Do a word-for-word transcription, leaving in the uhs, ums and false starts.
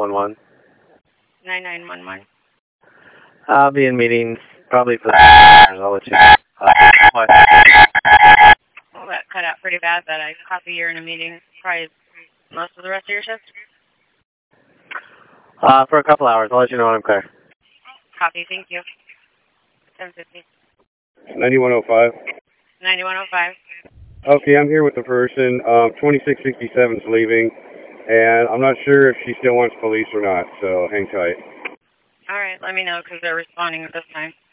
one one. nine nine one one. I'll be in meetings probably for the I'll let you know. Uh, what? Well, that cut out pretty bad, but I copy you're in a meeting probably most of the rest of your shift. Uh, for a couple hours. I'll let you know when I'm clear. Copy, thank you. ten fifty. ninety-one oh five. ninety-one oh five. Okay, I'm here with the person. Um, twenty-six sixty-seven is leaving, and I'm not sure if she still wants police or not, so hang tight. All right, let me know because they're responding at this time.